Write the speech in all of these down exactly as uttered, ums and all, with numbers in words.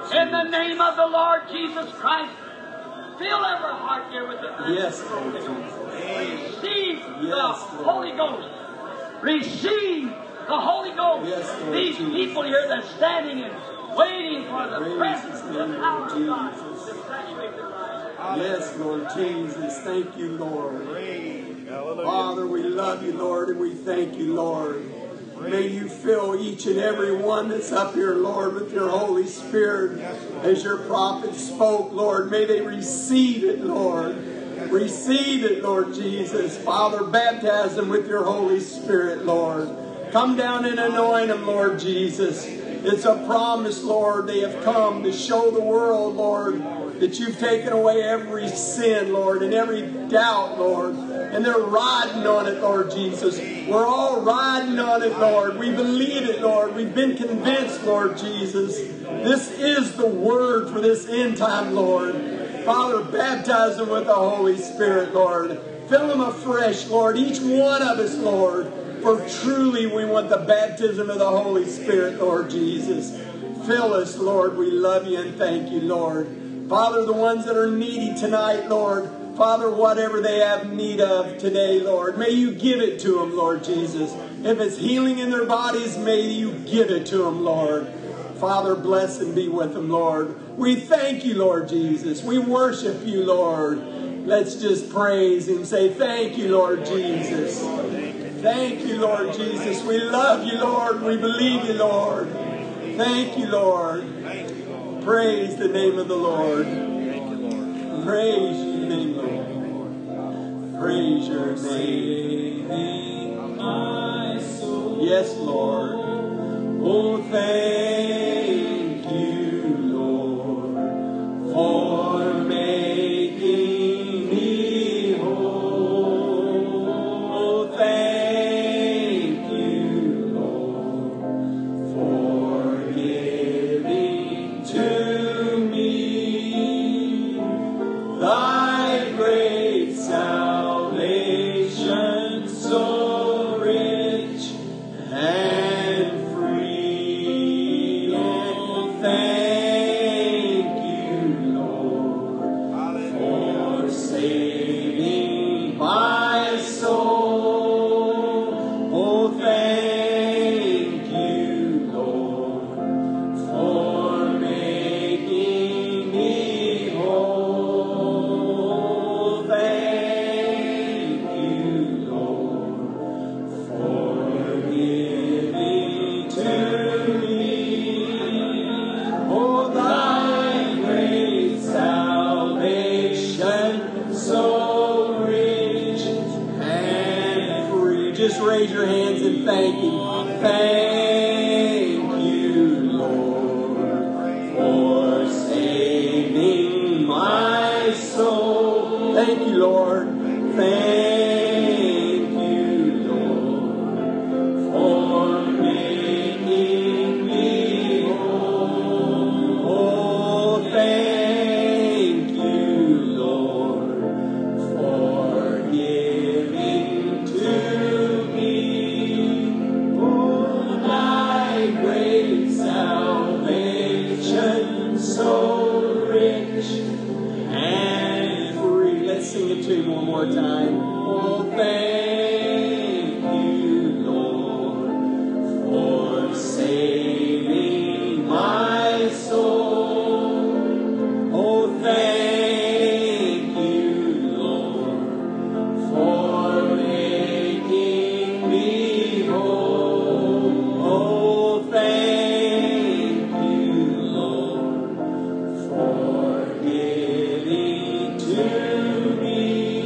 In the name of the Lord Jesus Christ, fill every heart here with it. Yes, Lord Jesus. Receive the Yes, Holy Ghost. Receive the Holy Ghost. Yes, Lord These Jesus. people here that's standing and waiting for the Praise presence His of the name, power of God Jesus. to saturate their lives. Yes, Lord Jesus. Thank you, Lord. Hallelujah. Father, we love you, Lord, and we thank you, Lord. May you fill each and every one that's up here, Lord, with your Holy Spirit. As your prophet spoke, Lord, may they receive it, Lord. Receive it, Lord Jesus. Father, baptize them with your Holy Spirit, Lord. Come down and anoint them, Lord Jesus. It's a promise, Lord. They have come to show the world, Lord, that you've taken away every sin, Lord, and every doubt, Lord. And they're riding on it, Lord Jesus. We're all riding on it, Lord. We believe it, Lord. We've been convinced, Lord Jesus. This is the word for this end time, Lord. Father, baptize them with the Holy Spirit, Lord. Fill them afresh, Lord. Each one of us, Lord. For truly we want the baptism of the Holy Spirit, Lord Jesus. Fill us, Lord. We love you and thank you, Lord. Father, the ones that are needy tonight, Lord. Father, whatever they have need of today, Lord, may you give it to them, Lord Jesus. If it's healing in their bodies, may you give it to them, Lord. Father, bless and be with them, Lord. We thank you, Lord Jesus. We worship you, Lord. Let's just praise him. Say, thank you, Lord Jesus. Thank you, Lord Jesus. We love you, Lord. We believe you, Lord. Thank you, Lord. Praise the name of the Lord. Praise your name, Lord. Praise your name. Yes, Lord. Oh, thank you, Lord, for making me whole. Oh, thank you, Lord, for giving to me thy great salvation, so rich and free. And thank you, Lord, for saving my soul. Oh, thank you, Lord, for making me whole. Thank you, Lord, for giving to me, oh, thy great salvation, so rich and free. Just raise your hands and thank him. Thank you, Lord, for saving my soul. Thank you, Lord. Thank you, Lord, for making me whole. Oh, thank you, Lord, for giving to me, oh, thy great salvation, so rich and free. Let's sing it to him one more time. Oh, thank you, Lord, for saving my soul. Oh, thank you, Lord, for making me whole. Oh, thank you, Lord, for giving to me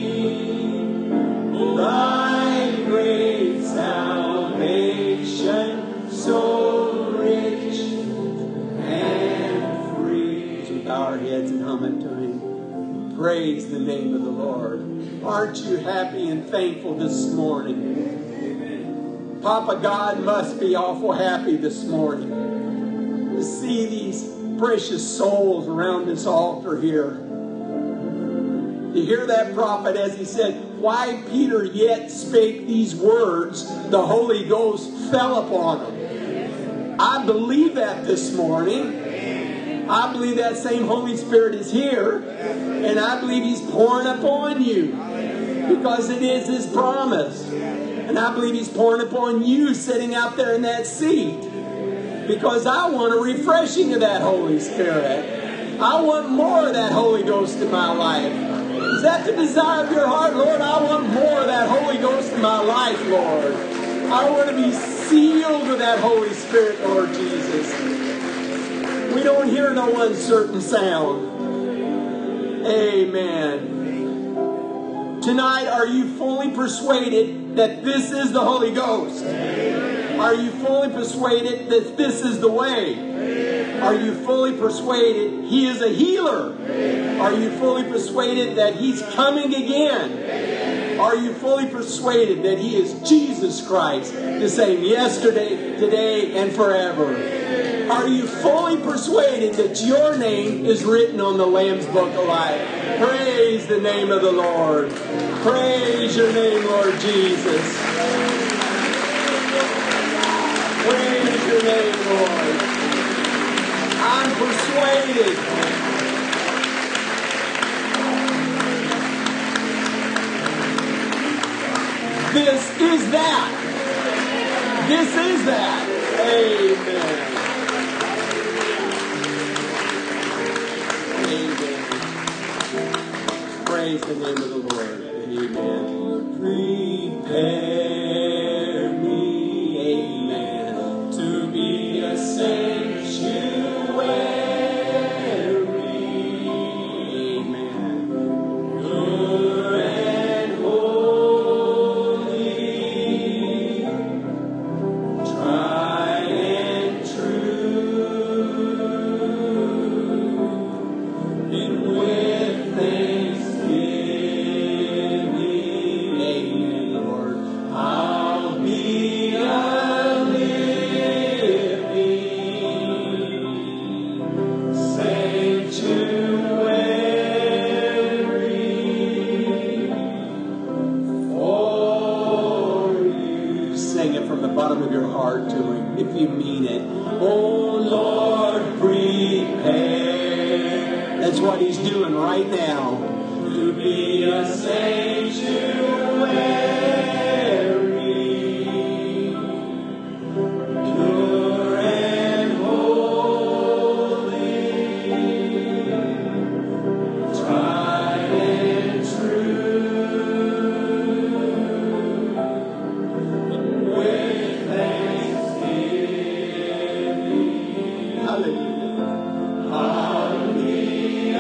thy great salvation, so rich and free. So we bow our heads and hum it to him. Praise the name of the Lord. Aren't you happy and thankful this morning? Papa God must be awful happy this morning to see these precious souls around this altar here. You hear that prophet as he said, why Peter yet spake these words, the Holy Ghost fell upon him. I believe that this morning. I believe that same Holy Spirit is here, and I believe He's pouring upon you because it is His promise. And I believe He's pouring upon you sitting out there in that seat because I want a refreshing of that Holy Spirit. I want more of that Holy Ghost in my life. Is that the desire of your heart, Lord? I want more of that Holy Ghost in my life, Lord. I want to be sealed with that Holy Spirit, Lord Jesus. We don't hear no uncertain sound. Amen. Tonight, are you fully persuaded that this is the Holy Ghost? Are you fully persuaded that this is the way? Are you fully persuaded He is a healer? Are you fully persuaded that He's coming again? Are you fully persuaded that He is Jesus Christ, the same yesterday, today, and forever? Are you fully persuaded that your name is written on the Lamb's Book of Life? Praise the name of the Lord. Praise your name, Lord Jesus. Praise your name, Lord. I'm persuaded. This is that. This is that. Amen. Amen. Praise the name of the Lord. Amen. Prepare me, amen, to be a sanctuary. Amen. Pure and holy, tried and true, and with thanksgiving, amen, Lord, I'll be a living sanctuary for you. Sing it from the bottom of your heart to Him if you mean it. Oh Lord, prepare. That's what He's doing right now. To be a sanctuary, pure and holy, tried and true, with thanksgiving. Hallelujah. I'll be a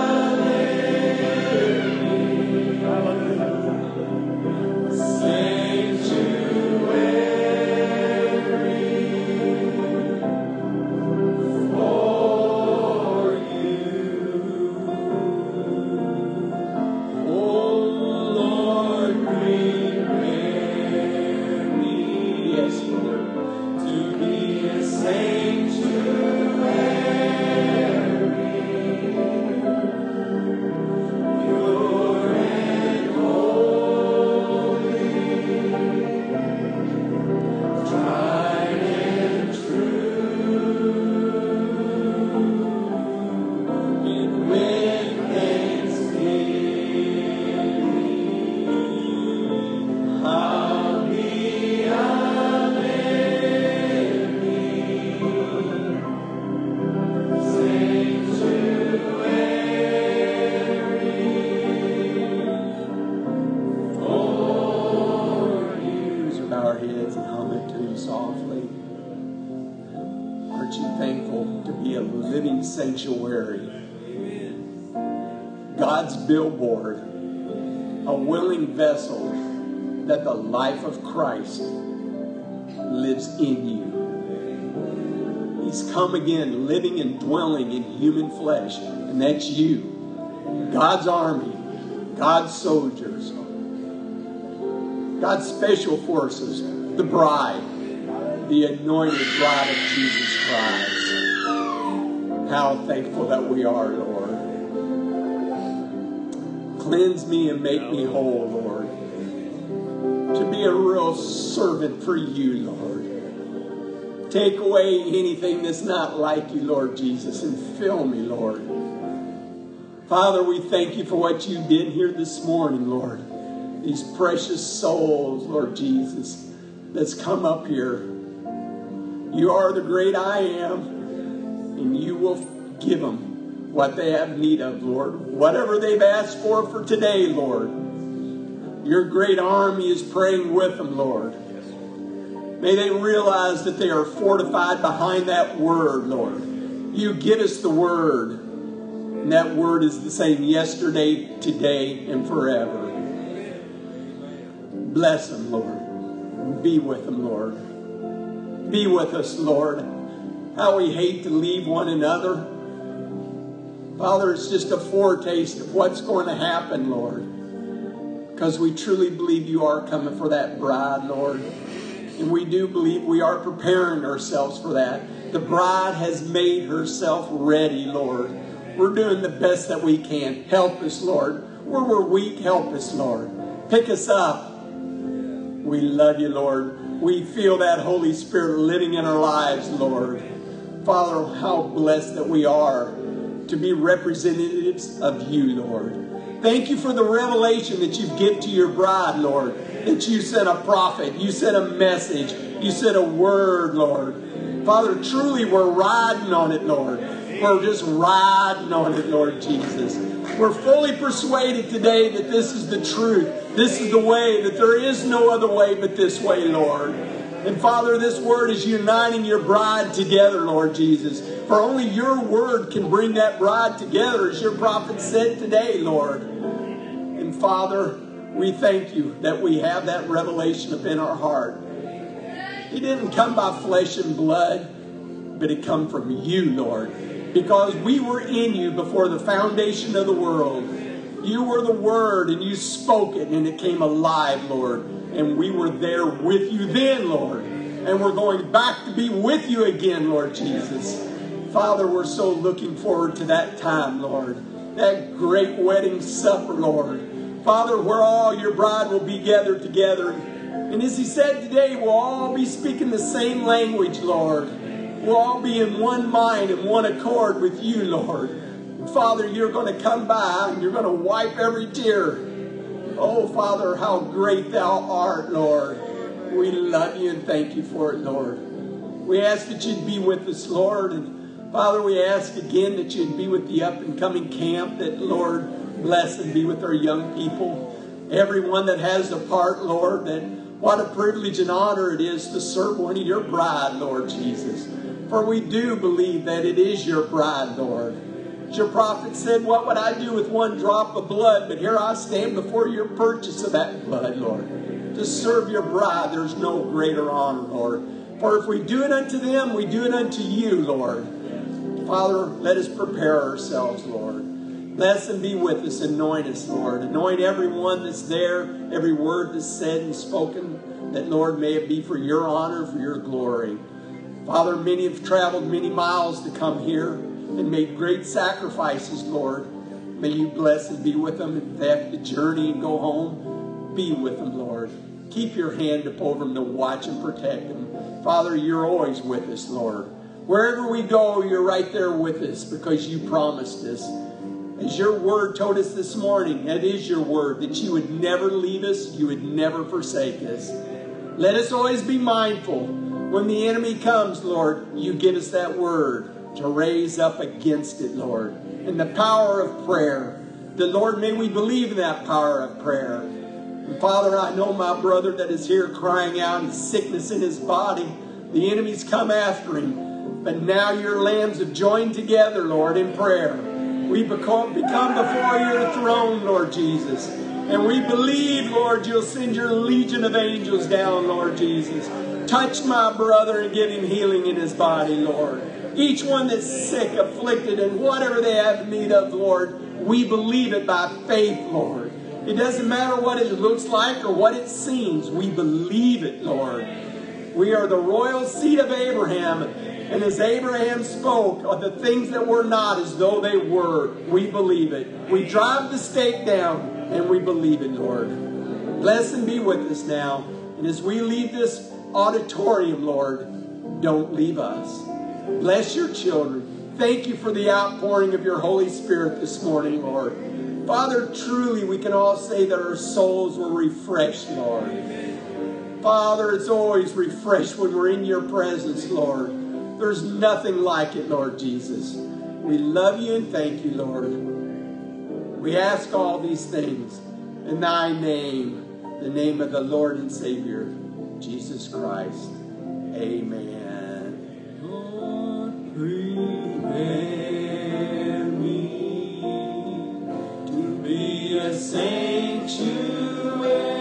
Sanctuary, God's billboard, a willing vessel that the life of Christ lives in you. He's come again, living and dwelling in human flesh, and that's you. God's army, God's soldiers, God's special forces, the bride, the anointed bride of Jesus Christ. How thankful that we are, Lord. Cleanse me and make me whole, Lord. To be a real servant for you, Lord. Take away anything that's not like you, Lord Jesus, and fill me, Lord. Father, we thank you for what you did here this morning, Lord. These precious souls, Lord Jesus, that's come up here. You are the great I am, and you will give them what they have need of, Lord. Whatever they've asked for for today, Lord. Your great army is praying with them, Lord. May they realize that they are fortified behind that word, Lord. You give us the word, and that word is the same yesterday, today, and forever. Bless them, Lord. Be with them, Lord. Be with us, Lord. How we hate to leave one another. Father, it's just a foretaste of what's going to happen, Lord. Because we truly believe you are coming for that bride, Lord. And we do believe we are preparing ourselves for that. The bride has made herself ready, Lord. We're doing the best that we can. Help us, Lord. Where we're weak, help us, Lord. Pick us up. We love you, Lord. We feel that Holy Spirit living in our lives, Lord. Father, how blessed that we are to be representatives of you, Lord. Thank you for the revelation that you've given to your bride, Lord. That you sent a prophet, you sent a message, you sent a word, Lord. Father, truly we're riding on it, Lord. We're just riding on it, Lord Jesus. We're fully persuaded today that this is the truth. This is the way, that there is no other way but this way, Lord. And Father, this word is uniting your bride together, Lord Jesus. For only your word can bring that bride together, as your prophet said today, Lord. And Father, we thank you that we have that revelation up in our heart. It didn't come by flesh and blood, but it come from you, Lord. Because we were in you before the foundation of the world. You were the Word, and you spoke it, and it came alive, Lord. And we were there with you then, Lord. And we're going back to be with you again, Lord Jesus. Father, we're so looking forward to that time, Lord. That great wedding supper, Lord. Father, where all your bride will be gathered together. And as he said today, we'll all be speaking the same language, Lord. We'll all be in one mind and one accord with you, Lord. And Father, you're going to come by and you're going to wipe every tear. Oh, Father, how great thou art, Lord. We love you and thank you for it, Lord. We ask that you'd be with us, Lord. And Father, we ask again that you'd be with the up-and-coming camp, that, Lord, bless and be with our young people. Everyone that has a part, Lord, that what a privilege and honor it is to serve one of your bride, Lord Jesus. For we do believe that it is your bride, Lord. As your prophet said, what would I do with one drop of blood? But here I stand before your purchase of that blood, Lord. To serve your bride, there's no greater honor, Lord. For if we do it unto them, we do it unto you, Lord. Father, let us prepare ourselves, Lord. Bless and be with us. Anoint us, Lord. Anoint everyone that's there, every word that's said and spoken, that, Lord, may it be for your honor, for your glory. Father, many have traveled many miles to come here and made great sacrifices, Lord. May you bless and be with them. If they have to journey and go home, be with them, Lord. Keep your hand up over them to watch and protect them. Father, you're always with us, Lord. Wherever we go, you're right there with us because you promised us. As your word told us this morning, that is your word, that you would never leave us, you would never forsake us. Let us always be mindful. When the enemy comes, Lord, you give us that word to raise up against it, Lord. And the power of prayer. The Lord, may we believe in that power of prayer. And Father, I know my brother that is here crying out his sickness in his body. The enemy's come after him. But now your lambs have joined together, Lord, in prayer. We become, become before your throne, Lord Jesus. And we believe, Lord, you'll send your legion of angels down, Lord Jesus. Touch my brother and give him healing in his body, Lord. Each one that's sick, afflicted, and whatever they have need of, Lord, we believe it by faith, Lord. It doesn't matter what it looks like or what it seems. We believe it, Lord. We are the royal seed of Abraham. And as Abraham spoke of the things that were not as though they were, we believe it. We drive the stake down and we believe it, Lord. Bless and be with us now. And as we leave this auditorium, Lord, don't leave us. Bless your children. Thank you for the outpouring of your Holy Spirit this morning, Lord. Father, truly we can all say that our souls were refreshed, Lord. Father, it's always refreshed when we're in your presence, Lord. There's nothing like it, Lord Jesus. We love you and thank you, Lord. We ask all these things in thy name, the name of the Lord and Savior, Jesus Christ. Amen. Lord, prepare me to be a sanctuary.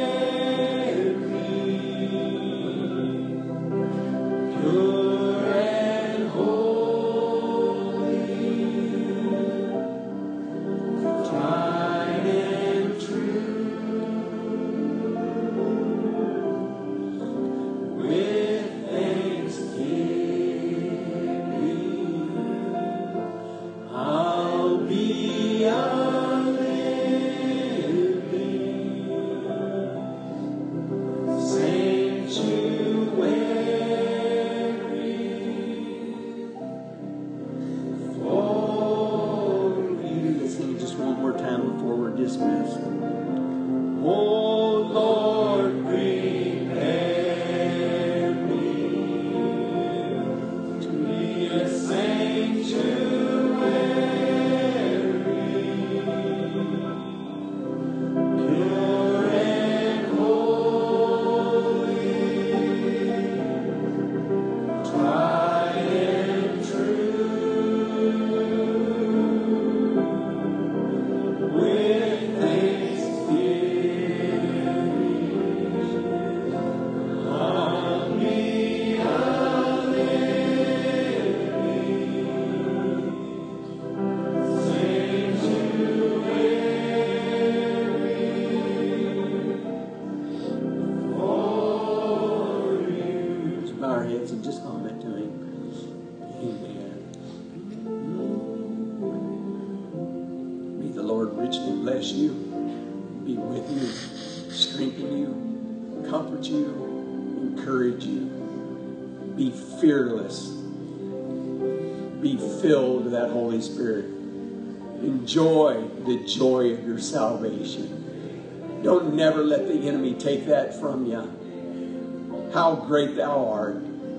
Fearless. Be filled with that Holy Spirit. Enjoy the joy of your salvation. Don't never let the enemy take that from you. How great thou art,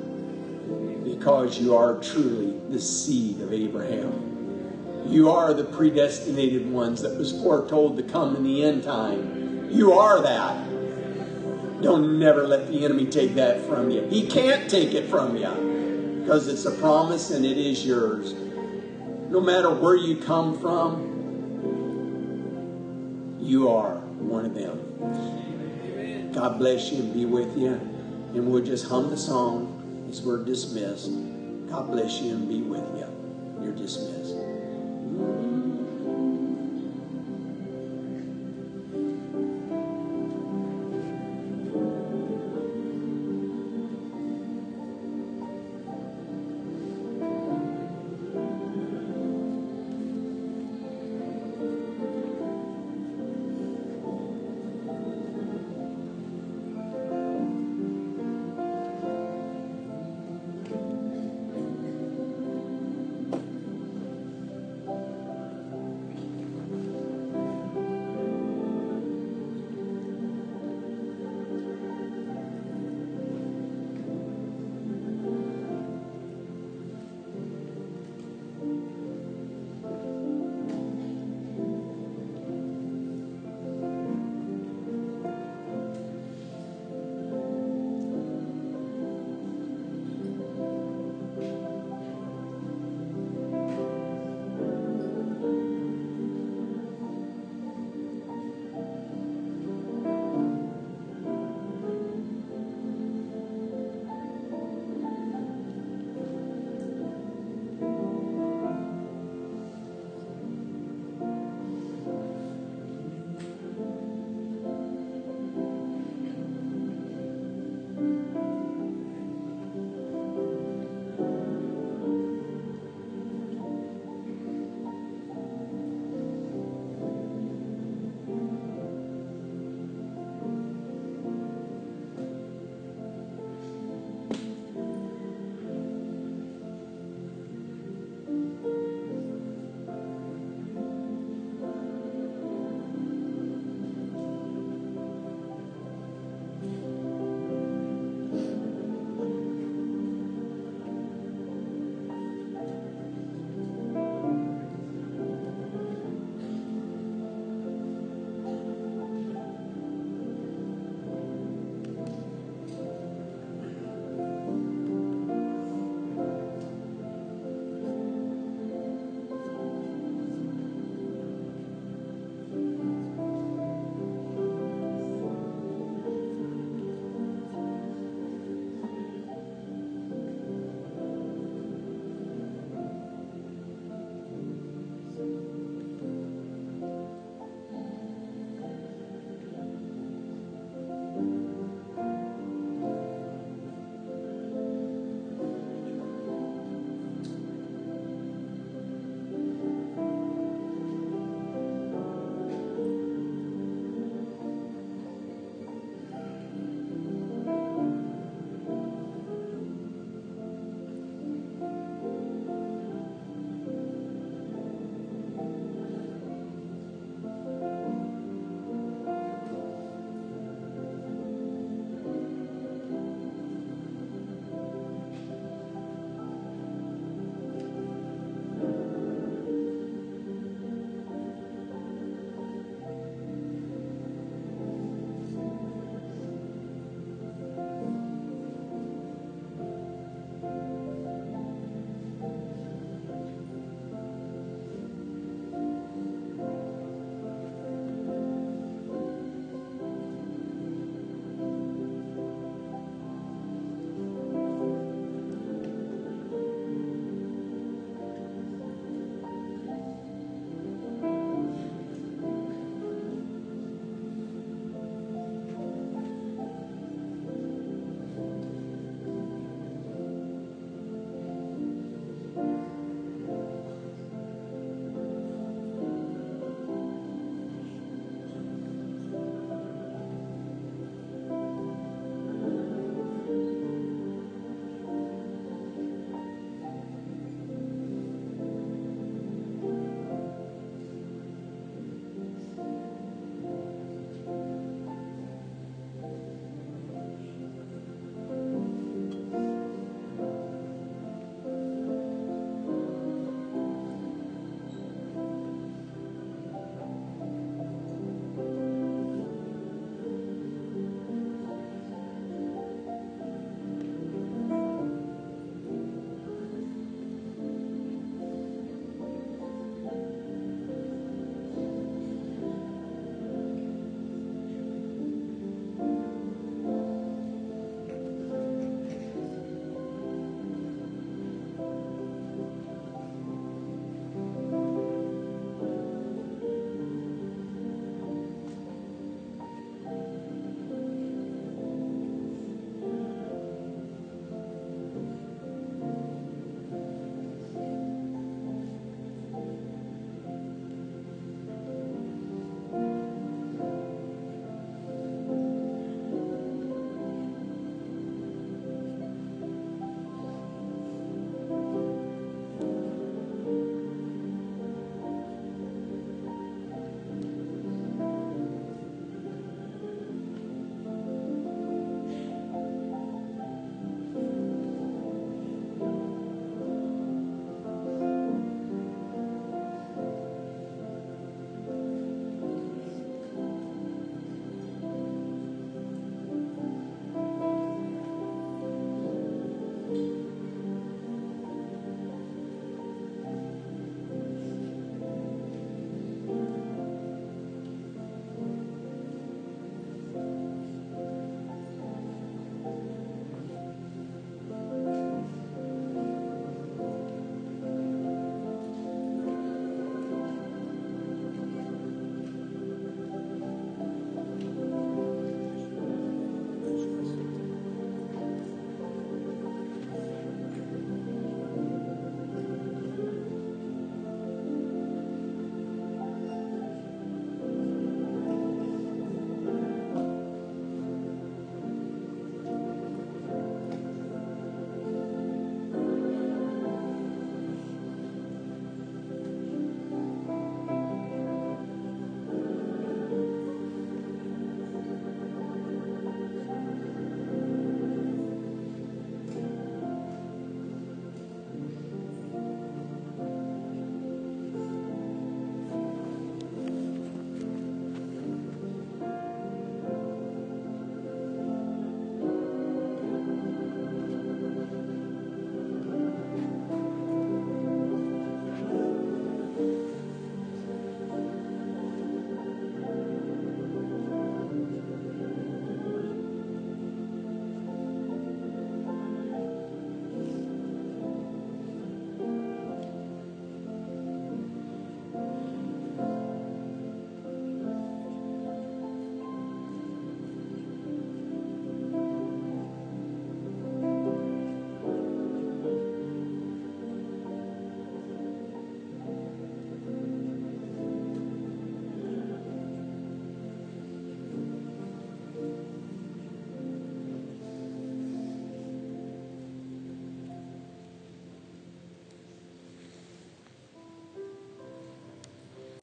because you are truly the seed of Abraham. You are the predestinated ones that was foretold to come in the end time. You are that. Don't never let the enemy take that from you. He can't take it from you because it's a promise and it is yours. No matter where you come from, you are one of them. God bless you and be with you. And we'll just hum the song as we're dismissed. God bless you and be with you. You're dismissed.